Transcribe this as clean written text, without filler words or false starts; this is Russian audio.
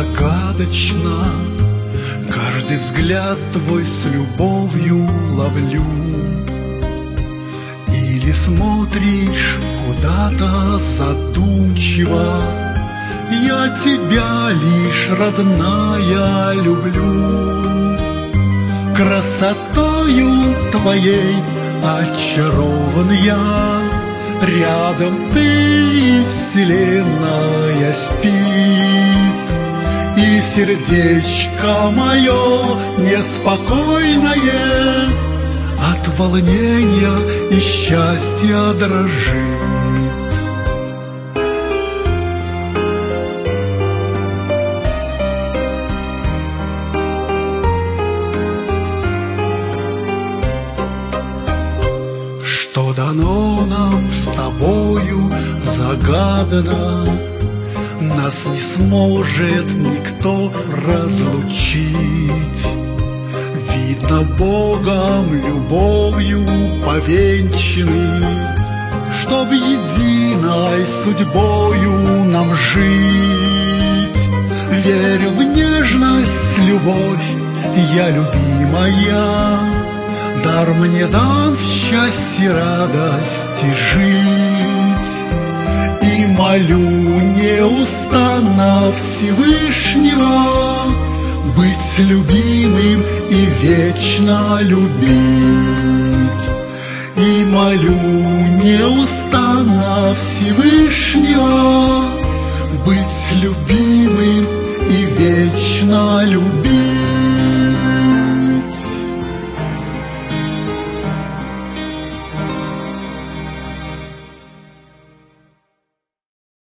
загадочна, каждый взгляд твой с любовью ловлю. Или смотришь куда-то задумчиво, я тебя лишь, родная, люблю. Красотою твоей очарован я, рядом ты, и вселенная спит. И сердечко мое неспокойное от волнения и счастья дрожит. Что дано нам с тобою загадано, нас не сможет никто разлучить. Видно, Богом любовью повенчаны, чтоб единой судьбою нам жить. Верю в нежность, любовь, я любимая, дар мне дан в счастье, радости жить. И молю неустанно Всевышнего быть любимым и вечно любить. И молю неустанно Всевышнего быть любимым